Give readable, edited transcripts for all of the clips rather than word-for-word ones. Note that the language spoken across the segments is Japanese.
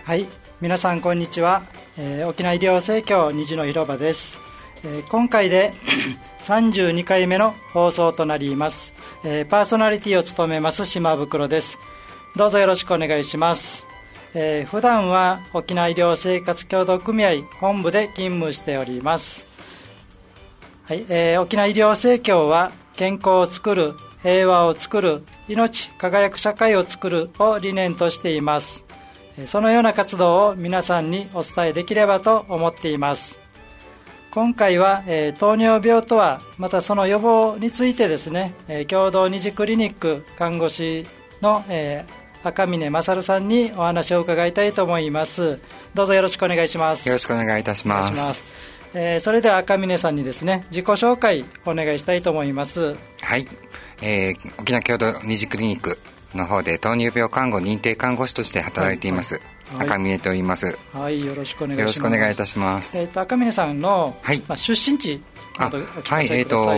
はい、皆さんこんにちは、沖縄医療生協虹の広場です。今回で32回目の放送となります。パーソナリティを務めます島袋です。どうぞよろしくお願いします。普段は沖縄医療生活協同組合本部で勤務しております。はい、沖縄医療生協は健康をつくる、平和をつくる、命輝く社会をつくるを理念としています。そのような活動を皆さんにお伝えできればと思っています。今回は、糖尿病とはまたその予防についてですね、共同虹クリニック看護師の、赤嶺勝さんにお話を伺いたいと思います。どうぞよろしくお願いします。 よろしくお願いいたします。 それでは赤嶺さんにですね、自己紹介お願いしたいと思います。 はい、沖縄共同虹クリニックの方で糖尿病看護認定看護師として働いています、赤嶺と言います。 はい、よろしくお願いします。 よろしくお願いいたします。 赤嶺さんの、出身地はい、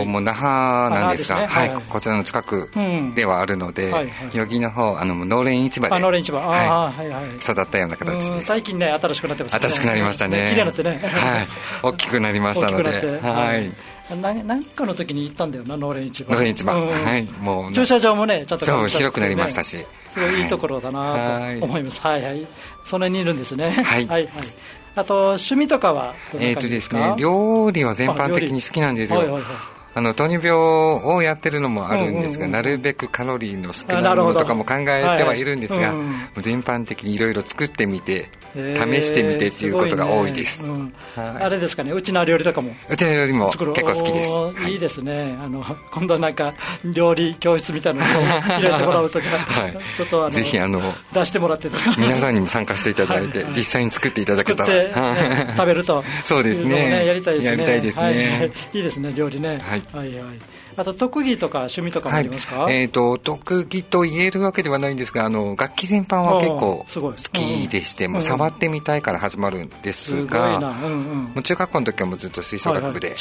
もう那覇なんですが、はい、こちらの近くではあるので、余木の方、農連市場で育ったような形です。 最近ね、新しくなってますね。 新しくなりましたね。 綺麗になってね。 はい、大きくなりましたので、はい。 何かの時に行ったんだよな、農連市場。 農連市場、はい、もう駐車場もね、ちょっと広くなりましたし、 すごいいいところだなと思います。はいはい、その辺にいるんですね。 はいはい。 あと趣味とかはどんな感じですか？ ですね、料理は全般的に好きなんですよ。糖尿病をやってるのもあるんですが、なるべくカロリーの少ないものとかも考えてはいるんですが、全般的にいろいろ作ってみて試してみてっていうことが多いです。 あれですかね、うちの料理とかも、 うちの料理も結構好きです。 いいですね。今度なんか料理教室みたいなのを開いてもらうとか、ちょっとぜひ出してもらって皆さんにも参加していただいて実際に作っていただけたら食べるとそうですね、 やりたいですね。 やりたいですね。 いいですね、料理ね。あと特技とか趣味とかもありますか？ 特技と言えるわけではないんですが、楽器全般は結構好きでして、もう触ってみたいから始まるんですが、もう中学校の時はもうずっと吹奏楽部で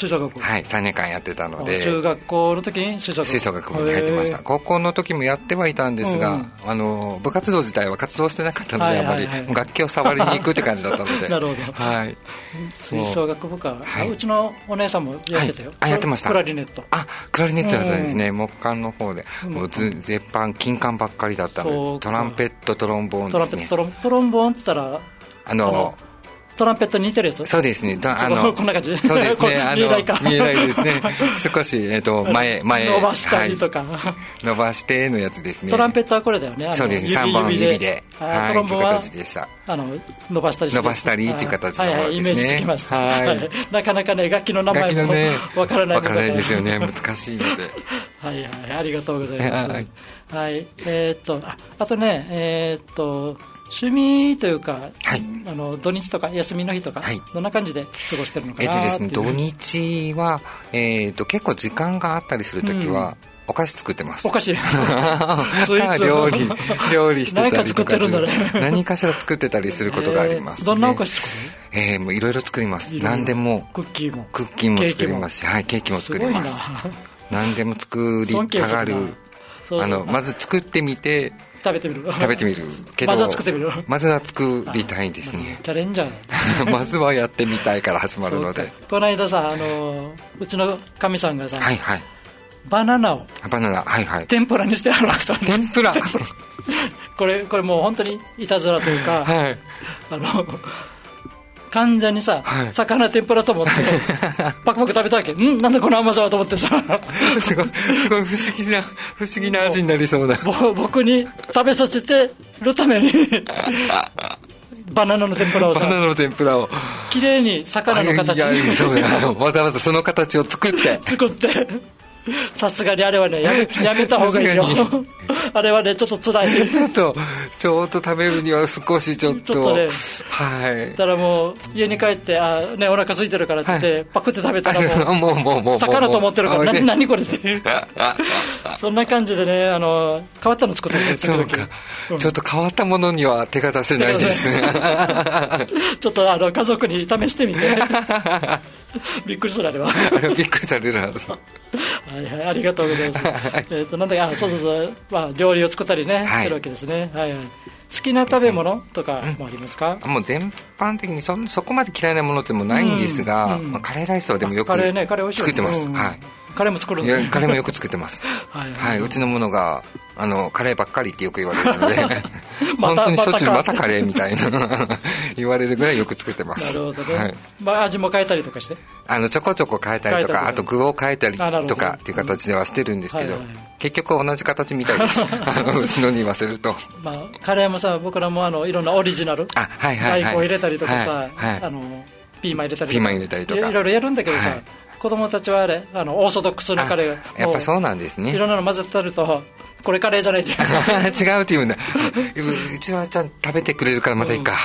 3年間やってたので、 中学校の時に吹奏楽部に入ってました。高校の時もやってはいたんですが、部活動自体は活動してなかったので、あまり楽器を触りに行くって感じだったのでなるほど、吹奏楽部か。うちのお姉さんもやってたよ。 やってました。 クラリネット。 クラリネットだったんですね。木管の方でもう絶版金管ばっかりだったので、トランペット、トロンボーンですね。 トロンボーンって言ったらトランペットに似てるやつ？そうですね。こんな感じ。 そうですね。見えないですね。少し前伸ばしたりとか。 伸ばしてのやつですね。 トランペットはこれだよね。 そうです。3本指で。 トロンボーンは伸ばしたりして。 伸ばしたりっていう形のものですね。 イメージつきました。なかなかね、楽器の名前もわからないですよね。難しいので。 ありがとうございます。あとね、趣味というか、土日とか休みの日とか、どんな感じで過ごしてるのかなっていう。 土日は、結構時間があったりするときは、お菓子作ってます。 お菓子スイーツ料理してたりとか、 何かしら作ってたりすることがあります、ね。 どんなお菓子作る？ もういろいろ作ります。何でも。 クッキーも作りますし、ケーキも作ります。何でも作りたがる。まず作ってみて食べてみるけど、 まずは作ってみる。 まずは作りたいですね。 チャレンジャーまずはやってみたいから始まるので。 この間さ、うちのかみさんがさ、バナナを天ぷらにしてあるわけさ。 天ぷらこれもう本当にいたずらというか、完全にさ、魚天ぷらと思ってパクパク食べたわけ。なんでこの甘さはと思ってさすごい不思議な味になりそうな。 僕に食べさせてるためにバナナの天ぷらをきれいに魚の形にわざわざその形を作ってさすがにあれはね、やめた方がいいよあれはね、ちょっと辛い。 ちょっと食べるには少しちょっとね、 だからもう家に帰ってお腹空いてるからって言って、パクって食べたらもう魚と思ってるから何これってそんな感じでね、変わったの作ってる。 そうか、ちょっと変わったものには手が出せないですねちょっと家族に試してみてびっくりする。あれはびっくりされるはず。 ありがとうございます。なんだかそう、料理を作ったりね、してるわけですね。 好きな食べ物とかもありますか？ もう全般的にそこまで嫌いなものでもないんですが、カレーライスはでもよく作ってます。はい。 カレーも作るの？ カレーもよく作ってます。はい。うちのものがカレーばっかりってよく言われるので本当にしょっちゅうまたカレーみたいな言われるぐらいよく作ってます。 なるほどね。味も変えたりとかしてちょこちょこ変えたりとか、あと具を変えたりとかっていう形ではしてるんですけど、結局同じ形みたいですうちのに言わせると、 カレーもさ、僕らもいろんなオリジナル、大根入れたりとかさ、ピーマン入れたりとかいろいろやるんだけどさ、子供たちはオーソドックスなカレー、 やっぱそうなんですね。 いろんなの混ぜてると、これカレーじゃないって違うって言うんだ。うちはちゃんと食べてくれるからまたいいか、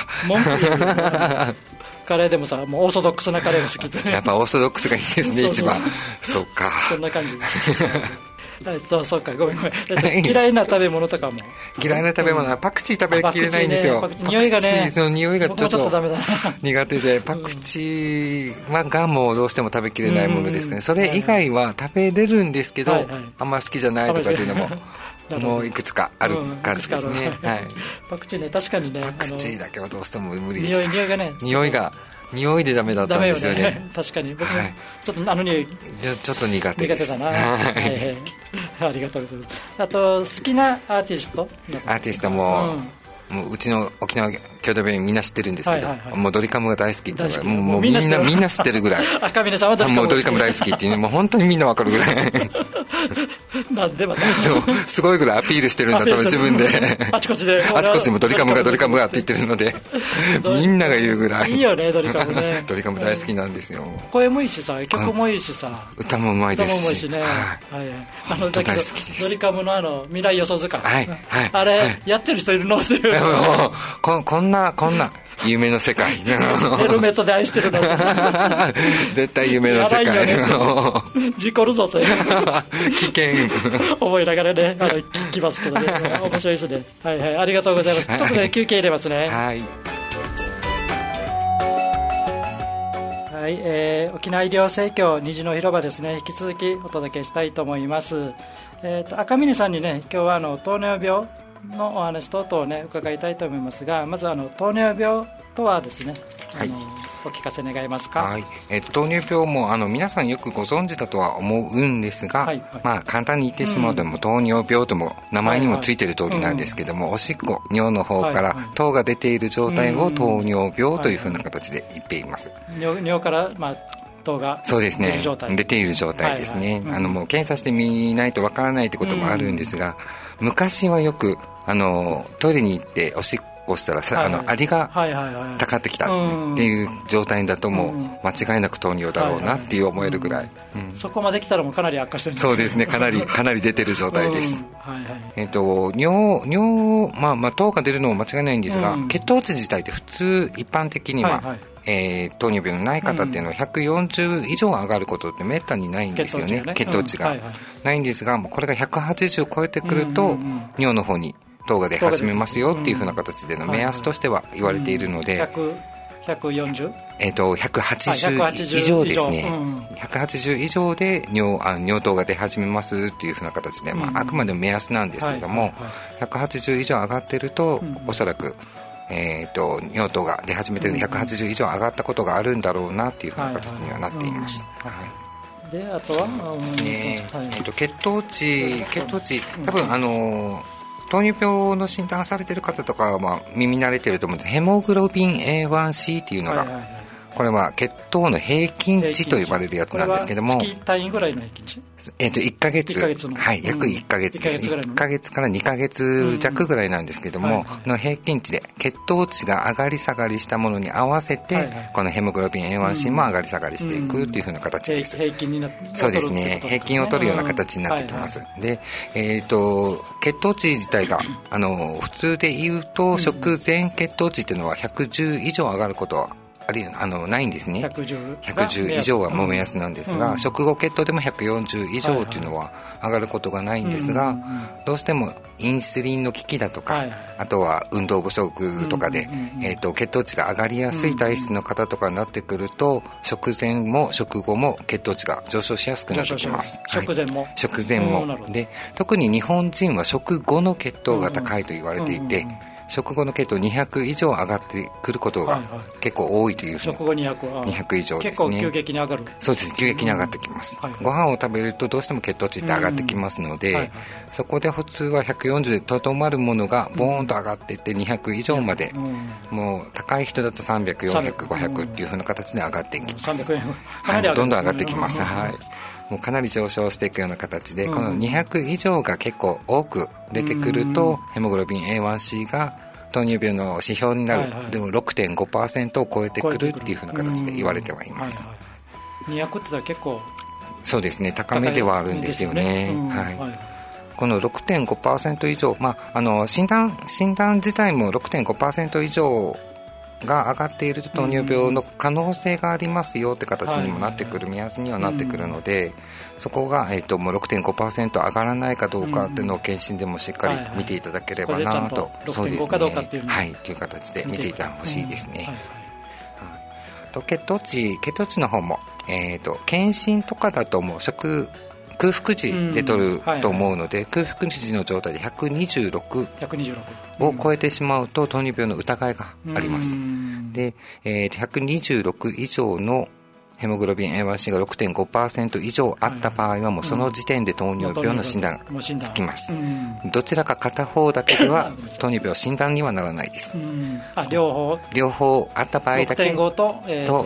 カレーでもさ、もうオーソドックスなカレーが好きでやっぱオーソドックスがいいですね一番。そうか、 そんな感じそうか、ごめん嫌いな食べ物とかも。 嫌いな食べ物はパクチー食べきれないんですよ。 匂いがね、 その匂いがちょっと苦手で、パクチーはがもうどうしても食べきれないものですね。それ以外は食べれるんですけど、あんま好きじゃないとかっていうのももういくつかある感じですね。 パクチーね、確かにね、 パクチーだけはどうしても無理でした。 匂いがね、 匂いでダメだったんですよね。 確かに僕もちょっと匂いちょっ苦手です。 苦手だなありがとうございます。あと好きなアーティストもうちの沖縄郷土弁みんな知ってるんですけど、もうドリカムが大好きっていうもうみんな知ってるぐらい赤嶺さんはもうドリカム大好きっていうのもう本当にみんなわかるぐらいなんでもすごいぐらいアピールしてるんだと自分であちこちでもドリカムがって言ってるのでみんなが言うぐらいいいよね、ドリカムね。 ドリカム大好きなんですよ。 声もいいしさ、曲もいいしさ、 歌もうまいですし、 ね、 大好きです。 ドリカムの未来予想図鑑、あれやってる人いるのっていうこんな夢の世界ヘルメットで愛してるの絶対夢の世界事故るぞと危険思いながらね聞きますけどね、面白いですね。ありがとうございます。ちょっとね休憩入れますね。沖縄医療生協虹の広場ですね、引き続きお届けしたいと思います。赤嶺さんにね、今日は糖尿病のお話等々をね伺いたいと思いますが、まず糖尿病とはですね、お聞かせ願えますか？ 糖尿病も皆さんよくご存知だとは思うんですが、簡単に言ってしまうと、糖尿病とも名前にもついている通りなんですけども、おしっこ尿の方から糖が出ている状態を糖尿病というふうな形で言っています。 尿から糖が出ている状態ですね。もう検査してみないとわからないということもあるんですが、昔はよくトイレに行っておしっこしたらアリがたかってきたっていう状態だともう間違いなく糖尿だろうなっていう思えるぐらい、 そこまで来たらもうかなり悪化してるんですね。 そうですね、かなり出てる状態です。糖が出るのも間違いないんですが、血糖値自体って普通一般的には糖尿病のない方っていうのは140以上上がることってめったにないんですよね。血糖値がないんですが、これが180を超えてくると尿の方に糖が出始めますよっていうふうな形での目安としては言われているので、 140？ 180以上ですね。180以上で尿糖が出始めますっていうふうな形で、あくまでも目安なんですけども、180以上上がってるとおそらく尿糖が出始めてるので180以上上がったことがあるんだろうなっていうふうな形にはなっています。 であとは血糖値多分糖尿病の診断されている方とかは耳慣れてると思うんです。ヘモグロビン A1C っていうのが、これは血糖の平均値と呼ばれるやつなんですけども、 月単位ぐらいの平均値 1ヶ月約1ヶ月です。1ヶ月から2ヶ月弱ぐらいなんですけども、の平均値で血糖値が上がり下がりしたものに合わせて、このヘモグロビン A1C も上がり下がりしていくというふうな形です。 平均になってそうですね、平均を取るような形になってきます。で、血糖値自体が普通で言うと食前血糖値っていうのは110以上上がることはないんですね。110以上はもう目安なんですが、食後血糖でも140以上というのは上がることがないんですが、どうしてもインスリンの効きだとか、あとは運動不足とかで、血糖値が上がりやすい体質の方とかになってくると、食前も食後も血糖値が上昇しやすくなってきます。 食前もで、特に日本人は食後の血糖が高いと言われていて、 食後の血糖200以上上がってくることが結構多いというふうに、 食後200 以上ですね。 結構急激に上がる。 そうです、急激に上がってきます、ご飯を食べるとどうしても血糖値って上がってきますので、そこで普通は140でとどまるものがボーンと上がっていって200以上まで、もう高い人だと300、400、500っていうふうな形で上がっていきます。どんどん上がってきます、もうかなり上昇していくような形で、この200以上が結構多く出てくると、ヘモグロビン A1C が糖尿病の指標になる、でも 6.5% を超えてくるっていうふうな形で言われてはいます。 200って言ったら結構そうですね、高めではあるんですよね。この 6.5% 以上、診断自体も 6.5% 以上が上がっていると糖尿病の可能性がありますよって形にもなってくる、目安にはなってくるので、そこが、もう 6.5% 上がらないかどうかっていうのを検診でもしっかり見ていただければなと、 そうですね、6.5かどうかっていうのという形で見ていただほしいですね。血糖値の方も、検診とかだともう空腹時で取ると思うので、空腹時の状態で126を超えてしまうと糖尿病の疑いがあります。で、126以上のヘモグロビン A1C が 6.5% 以上あった場合はもうその時点で糖尿病の診断がつきます。どちらか片方だけでは糖尿病診断にはならないです。両方あった場合だけと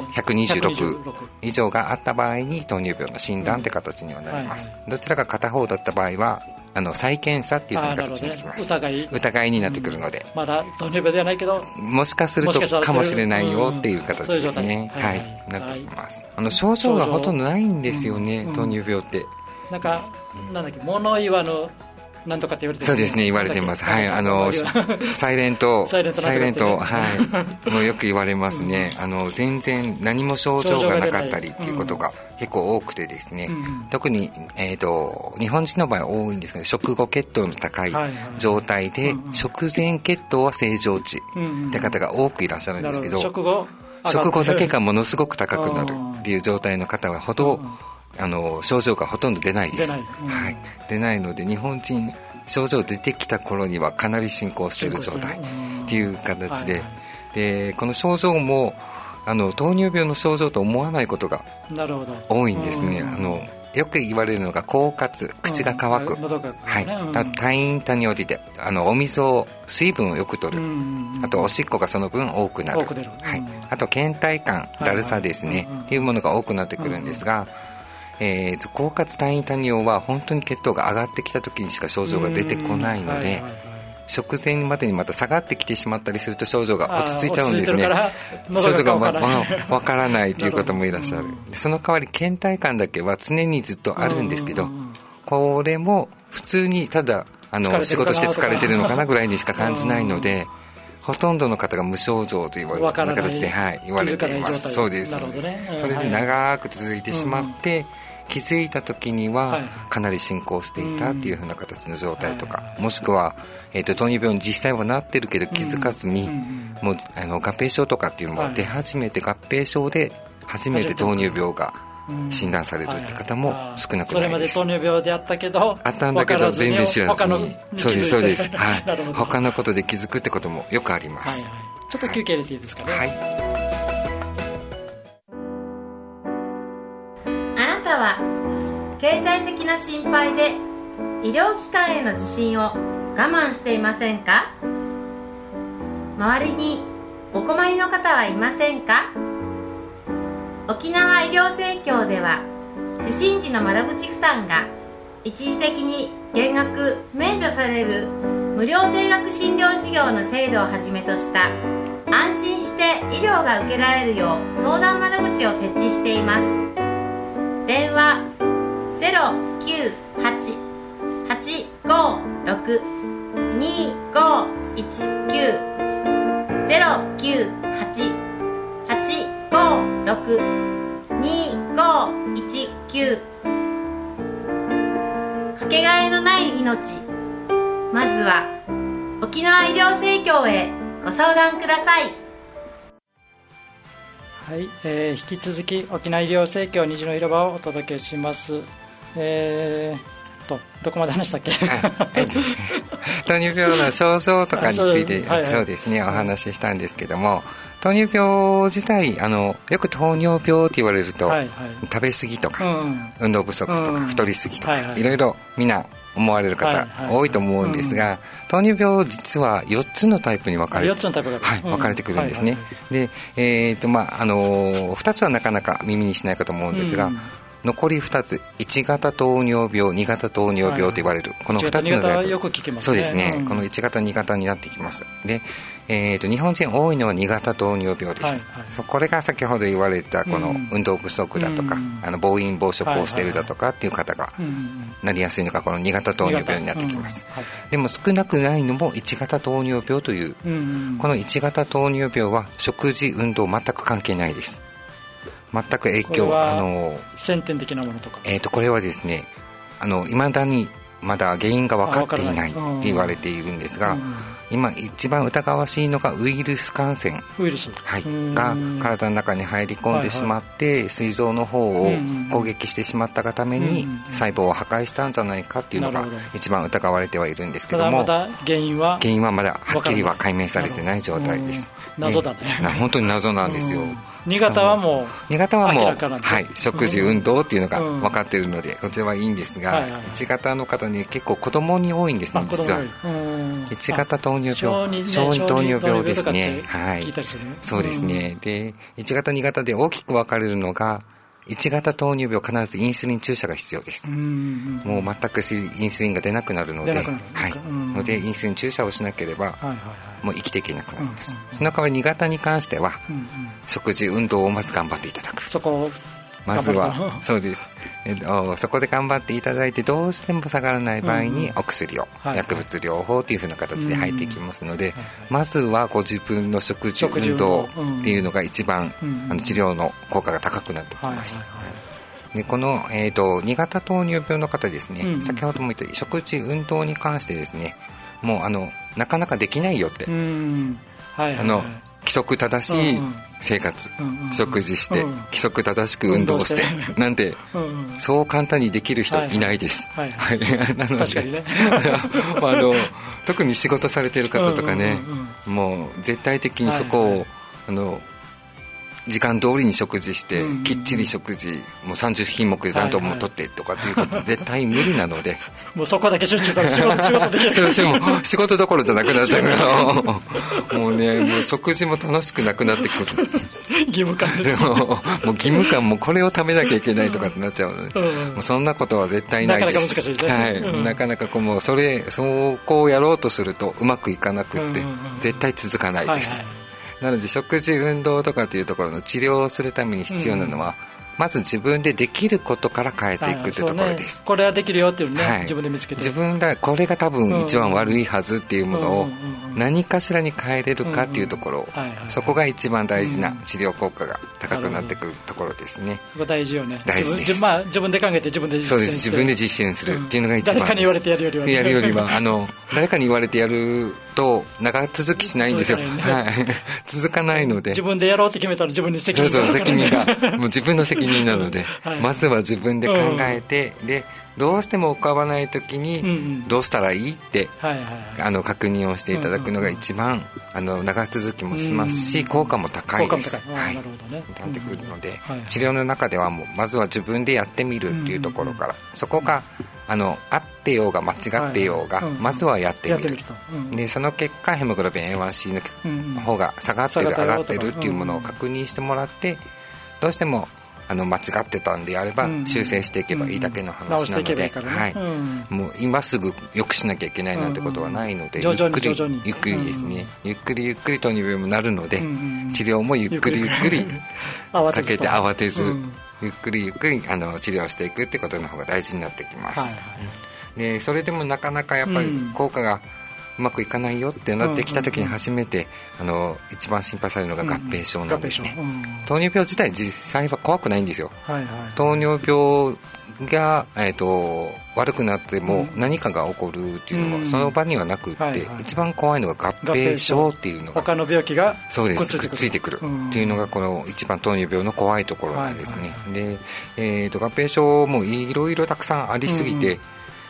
126以上があった場合に糖尿病の診断って形にはなります。どちらか片方だった場合は再検査っていうふうな形になります。疑いになってくるので、 まだ糖尿病ではないけどもしかするとかもしれないよっていう形ですね。なってきます。症状がほとんどないんですよね、糖尿病って。 なんだっけ、物言わぬなんとかって言われてる、 そうですね、言われてます。サイレントもうよく言われますね。全然何も症状がなかったりっていうことが結構多くてですね、特に、日本人の場合は多いんですけど、食後血糖の高い状態で、食前血糖は正常値って方が多くいらっしゃるんですけど、食後だけがものすごく高くなるっていう状態の方はほど症状がほとんど出ないです。出ないので、日本人症状出てきた頃にはかなり進行している状態っていう形で、でこの症状も糖尿病の症状と思わないことが多いんですね。よく言われるのが口渇、口が乾く、多飲多尿でお水水分をよく取る、あとおしっこがその分多くなる、あと倦怠感、だるさですね、っていうものが多くなってくるんですが、口渇多飲多尿は本当に血糖が上がってきた時にしか症状が出てこないので、食前までにまた下がってきてしまったりすると症状が落ち着いちゃうんですね。症状がわからないという方もいらっしゃる。その代わり倦怠感だけは常にずっとあるんですけど、これも普通にただ仕事して疲れてるのかなぐらいにしか感じないので、ほとんどの方が無症状という形で言われています。そうです。それで長く続いてしまって、気づいた時にはかなり進行していたっていう風な形の状態とか、もしくは、糖尿病に実際はなってるけど気づかずに、もう合併症とかっていうのも出始めて、合併症で初めて糖尿病が診断されるって方も少なくないです。それまで糖尿病であったけど全然知らずに、そうです他のことで気づくってこともよくあります。 ちょっと休憩入れていいですかね。 あなたは経済的な心配で医療機関への受診を我慢していませんか？周りにお困りの方はいませんか？沖縄医療生協では受診時の窓口負担が一時的に減額免除される無料定額診療事業の制度をはじめとした安心して医療が受けられるよう相談窓口を設置しています。電話 098-856-2519 098-856-2519 かけがえのない命、まずは沖縄医療生協へご相談ください。 引き続き沖縄医療生協虹の広場をお届けします。 どこまで話したっけ？ 糖尿病の症状とかについてそうですねお話ししたんですけども、糖尿病自体よく糖尿病って言われると、食べ過ぎとか、運動不足とか、太り過ぎとか、いろいろみんな思われる方多いと思うんですが、糖尿病実は4つのタイプに分かれてくるんですね。で、2つはなかなか耳にしないかと思うんですが、残り2つ、1型糖尿病、2型糖尿病と言われる、この2つのタイプ、 よく聞きますね。 そうですね、この1型2型になってきます。で、日本人多いのは2型糖尿病です、これが先ほど言われたこの運動不足だとか、暴飲暴食をしているだとかっていう方がなりやすいのがこの2型糖尿病になってきます、でも少なくないのも1型糖尿病という、この1型糖尿病は食事運動全く関係ないです。全く影響、 先天的なものとか、 これはですね、いまだにまだ原因が分かっていないって言われているんですが、今一番疑わしいのがウイルス感染が体の中に入り込んでしまって、膵臓の方を攻撃してしまったがために細胞を破壊したんじゃないかっていうのが一番疑われてはいるんですけども、 まだ原因はまだはっきりは解明されてない状態です。 謎だね。 本当に謎なんですよ。 2型はもう明らかなんです、 食事運動っていうのが分かっているのでこちらはいいんですが、1型の方に結構子供に多いんですね、実は。1型糖尿病、小児糖尿病ですね。そうですね。で、1型2型で大きく分かれるのが、1型糖尿病必ずインスリン注射が必要です。もう全くインスリンが出なくなるので、インスリン注射をしなければもう生きていけなくなります。その代わり2型に関しては、食事運動をまず頑張っていただく。まずはそうです。そこで頑張っていただいて、どうしても下がらない場合にお薬を、薬物療法というふうな形で入っていきますので、まずはご自分の食事運動っていうのが一番治療の効果が高くなってきます。でこの、2型糖尿病の方ですね、先ほども言った食事運動に関してですね、もうなかなかできないよって、規則正しい生活、食事して、規則正しく運動してなんて、そう簡単にできる人いないです。なので特に仕事されている方とかね、もう絶対的にそこを時間通りに食事して、きっちり食事もう30品目でちゃんとも取ってとかっていうこと絶対無理なのでもうそこだけ集中したら仕事できる仕事どころじゃなくなっちゃうからもうね、もう食事も楽しくなくなってくる義務感でもう義務感もこれを食べなきゃいけないとかってなっちゃうので、もうそんなことは絶対ないです。 なかなか難しいね、 なかなかもうそこをやろうとするとうまくいかなくって、絶対続かないです。なので食事運動とかっていうところの治療をするために必要なのは、まず自分でできることから変えていくというところです。 これはできるよっていうね、自分で見つけて、 自分がこれが多分一番悪いはずっていうものを何かしらに変えれるかっていうところ、そこが一番大事な治療効果が高くなってくるところですね。 そこ大事よね。 大事です。 自分で考えて自分で実践して、 そうです、自分で実践するっていうのが一番です。 誰かに言われてやるよりは、ね、 誰かに言われてやると長続きしないんですよ。続かないので、 自分でやろうって決めたら自分に責任が、 責任がもう自分の責任なのでまずは自分で考えて、でどうしても浮かばない時にどうしたらいいって確認をしていただくのが一番長続きもしますし、効果も高いです。なってくるので、治療の中ではもうまずは自分でやってみるっていうところから、そこが合ってようが間違ってようが、まずはやってみると。でその結果ヘモグロビン A1C の方が下がってる上がってるっていうものを確認してもらって、どうしても間違ってたんであれば修正していけばいいだけの話なので、もう今すぐ良くしなきゃいけないなんてことはないので、ゆっくりですね、ゆっくり糖尿病もなるので、治療もゆっくりかけて慌てず、ゆっくり治療していくってことの方が大事になってきます。でそれでもなかなかやっぱり効果がうまくいかないよってなってきた時に初めて一番心配されるのが合併症なんですね。糖尿病自体実際は怖くないんですよ。糖尿病が、悪くなっても何かが起こるっていうのはその場にはなくって、一番怖いのが合併症っていうのが、 他の病気がくっついてくるっていうのがこの一番糖尿病の怖いところなんですね。で、合併症もいろいろたくさんありすぎて、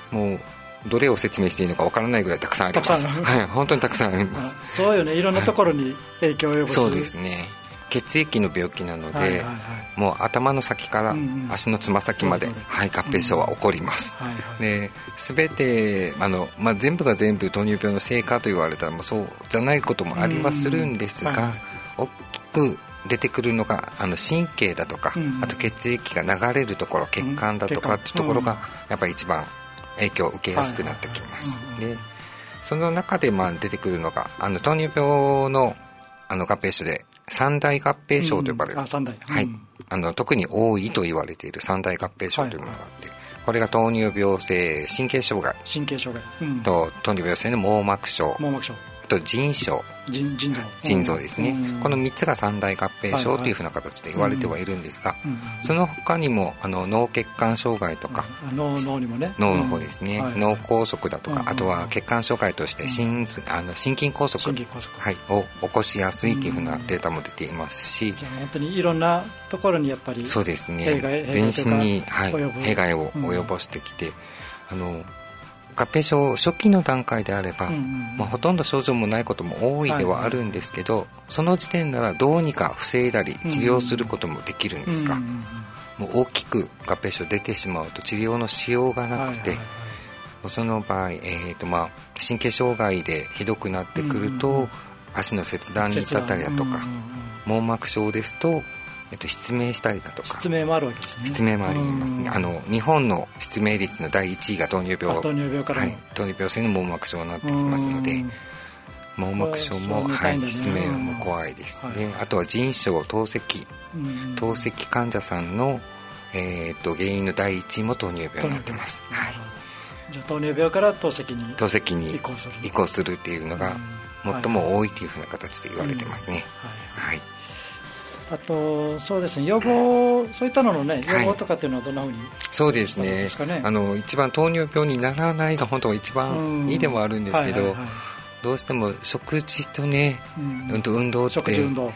もうどれを説明していいのかわからないぐらいたくさんあります。はい、本当にたくさんあります。 そうよね、いろんなところに影響を及ぼす。 そうですね、血液の病気なので、もう頭の先から足のつま先まで、はい、合併症は起こります。で、全て全部が全部糖尿病のせいかと言われたらもうそうじゃないこともありはするんですが、大きく出てくるのが神経だとか、あと血液が流れるところ、血管だとかっていうところがやっぱり一番影響を受けやすくなってきます。で、その中で出てくるのが糖尿病の合併症で三大合併症と呼ばれる、 三大、 はい、特に多いと言われている三大合併症というものがあって、これが糖尿病性神経障害と糖尿病性の網膜症と腎症、腎臓ですね、この3つが三大合併症というふうな形で言われてはいるんですが、その他にも脳血管障害とか、 脳にもね、 脳の方ですね、脳梗塞だとか、あとは血管障害として心筋梗塞、はい、を起こしやすいというふうなデータも出ていますし、 じゃあ本当にいろんなところにやっぱりそうですね、全身に、はい、弊害を及ぼしてきて、合併症初期の段階であれば、ほとんど症状もないことも多いではあるんですけど、その時点ならどうにか防いだり治療することもできるんですが、もう大きく合併症出てしまうと治療のしようがなくて、その場合、神経障害でひどくなってくると、足の切断に至ったりだとか、網膜症ですと失明したりだとか、 失明もあるわけですね。 失明もありますね。日本の失明率の第1位が糖尿病、 糖尿病から、 はい、糖尿病性の網膜症になってきますので、網膜症も、はい、失明も怖いです。で、あとは腎症、透析患者さんの、原因の第1位も糖尿病になってます。はい、 じゃあ糖尿病から透析に移行するっていうのが最も多いというふうな形で言われてますね。はい。 あとそうですね、予防、そういったののね、予防とかっていうのはどんなふうに、 そうですね、一番糖尿病にならないが本当は一番いいでもあるんですけど、どうしても食事とね、運動って、 食事運動、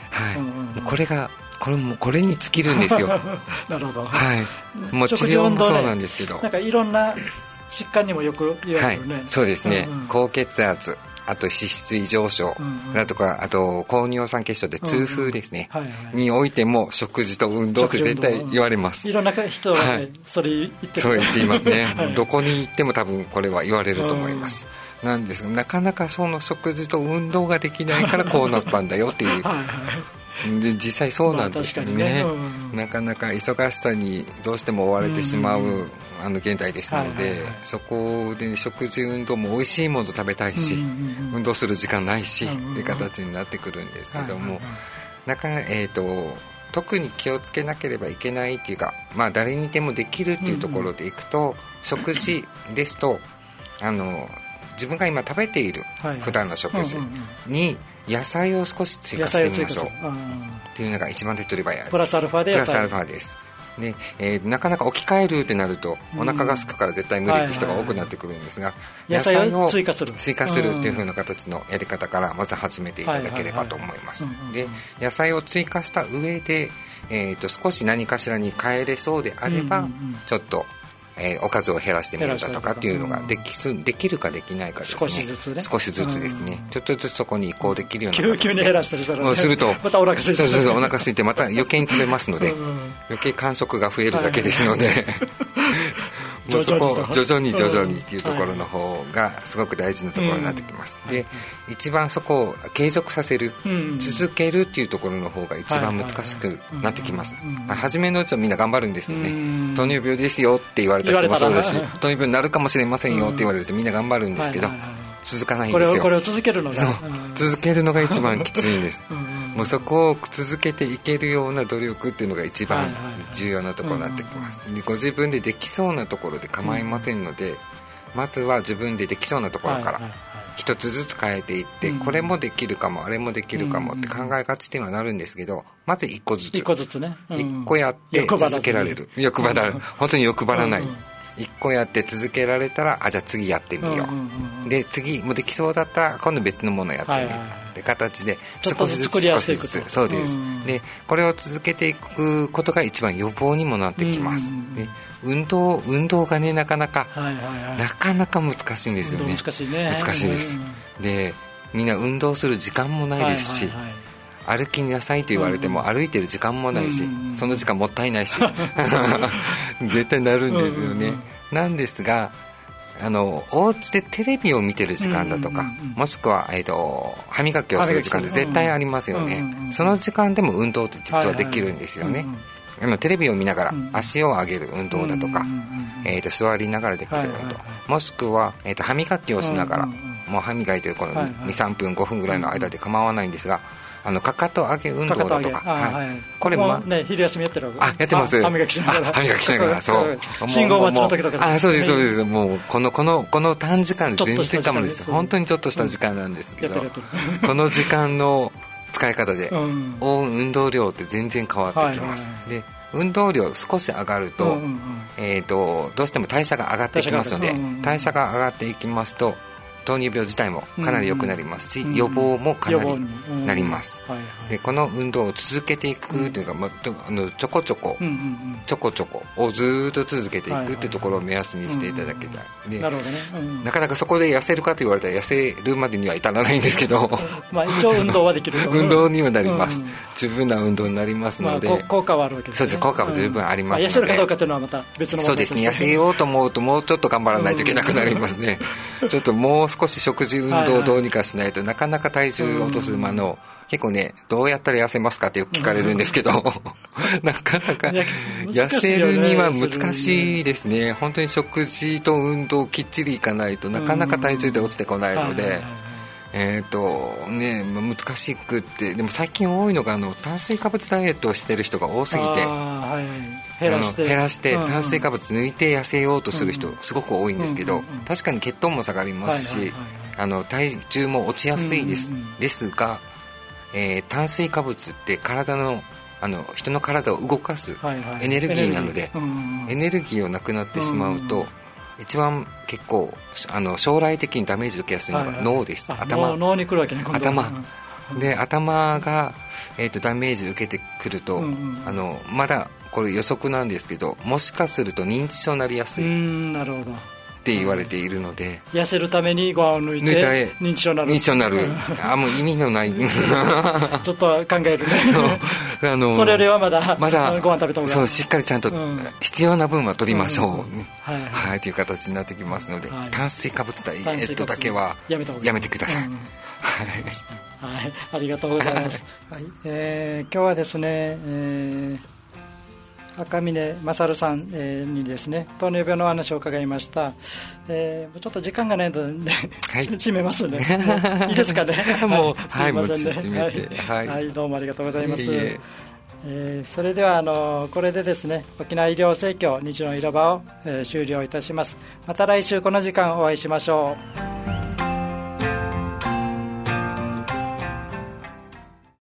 これに尽きるんですよ。 なるほど、 はい、もう治療もそうなんですけど、 なんかいろんな疾患にもよく言われるね、 そうですね、高血圧、あと脂質異常症だとか、あと高尿酸血症で痛風ですね、においても食事と運動って絶対言われます。 いろんな人が、ね、それ言ってる、 そう言っていますね。どこに行っても多分これは言われると思います。なんですが、なかなかその食事と運動ができないからこうなったんだよっていうで、実際そうなんですよね。なかなか忙しさにどうしても追われてしまう現代ですので、そこで食事運動も美味しいもの食べたいし、運動する時間ないしっていう形になってくるんですけども、特に気をつけなければいけないっていうか、誰にでもできるっていうところでいくと、食事ですと自分が今食べている普段の食事に野菜を少し追加してみましょうっていうのが一番手っ取り早いです。 プラスアルファで野菜、 プラスアルファです。で、なかなか置き換えるってなるとお腹が空くから絶対無理って人が多くなってくるんですが、 野菜を追加するっていう風な形のやり方からまず始めていただければと思います。で、野菜を追加した上で、少し何かしらに変えれそうであれば、ちょっとおかずを減らしてみるだとかっていうのができるかできないかですね。 少しずつですね、 ちょっとずつそこに移行できるような形で急に減らしたりしたら、ね、 するとまたお腹空いて、 お腹空いてまた余計に食べますので余計間食が増えるだけですので、もうそこを徐々にっていうところの方がすごく大事なところになってきます。で、一番そこを継続させる、続けるっていうところの方が一番難しくなってきます。初めのうちはみんな頑張るんですよね。糖尿病ですよって言われた人もそうだし、糖尿病になるかもしれませんよって言われるとみんな頑張るんですけど、続かないんですよ。 これを続けるのが一番きついんです。もうそこを続けていけるような努力っていうのが一番重要なところになってきます。で、ご自分でできそうなところで構いませんので、まずは自分でできそうなところから一つずつ変えていって、これもできるかもあれもできるかもって考えがちにはなるんですけど、まず一個ずつね、 一個やって続けられる。欲張らない。本当に欲張らない。 1個やって続けられたらじゃあ次やってみよう、で次もできそうだったら今度別のものやってみる、って形で少しずつ少しずつ、そうです、でこれを続けていくことが一番予防にもなってきます、で運動がねなかなか難しいんですよね。 難しいね。 難しいです、でみんな運動する時間もないですし、歩きなさいと言われても歩いてる時間もないし、その時間もったいないし絶対なるんですよね、なんですがお家でテレビを見てる時間だとか、もしくは、歯磨きをする時間って絶対ありますよね、その時間でも運動って実はできるんですよね、テレビを見ながら足を上げる運動だとか、座りながらできる運動、もしくは、歯磨きをしながら、もう歯磨いてるこの 2,3 分5分ぐらいの間で構わないんですが、かかと上げ運動だとか、 これもね、昼休みやってるわけ。 やってます。 歯磨きしながら。 そう信号待ちの時とか。 そうですそうです。もうこの短時間で全然かもです。本当にちょっとした時間なんですけど、この時間の使い方で運動量って全然変わってきます。で運動量少し上がると、どうしても代謝が上がってきますので、代謝が上がっていきますと糖尿病自体もかなり良くなりますし、予防もかなりなります、でこの運動を続けていくというか、ちょこちょこをずっと続けていくというところを目安にしていただきたい、でなかなかそこで痩せるかと言われたら痩せるまでには至らないんですけど一応運動はできる運動にはなります、十分な運動になりますので、 効果はあるわけですね。 そうです、効果は十分ありますので、 痩せるかどうかというのはまた別の問題として、 そうですね、痩せようと思うともうちょっと頑張らないといけなくなりますねちょっともう少し食事運動をどうにかしないとなかなか体重を落とす結構ね、どうやったら痩せますかってよく聞かれるんですけどなかなか痩せるには難しいですね。本当に食事と運動きっちりいかないとなかなか体重で落ちてこないので、難しくって、でも最近多いのが炭水化物ダイエットをしてる人が多すぎて、減らして炭水化物抜いて痩せようとする人すごく多いんですけど、確かに血糖も下がりますし、体重も落ちやすいです、ですが、炭水化物って人の体を動かすエネルギーなので、エネルギーをなくなってしまうと、一番結構将来的にダメージを受けやすいのが脳です。 脳に来るわけね、 頭が、ダメージを受けてくると、まだこれ予測なんですけど、もしかすると認知症になりやすい。 なるほどって言われているので、 痩せるためにご飯を抜いて認知症になるもう意味のないちょっと考えるねそれよりはまだご飯食べた方が、 そうしっかりちゃんと必要な分は取りましょうという形になってきますので、炭水化物ダイエットだけはやめてください。 ありがとうございます、今日はですね、赤嶺勝さんにですね、糖尿病の話を伺いました。ちょっと時間がないので、締めますね。いいですかね。 もうすみませんね。どうもありがとうございます。それではこれでですね、沖縄医療生協虹の広場を終了いたします。また来週この時間お会いしましょう。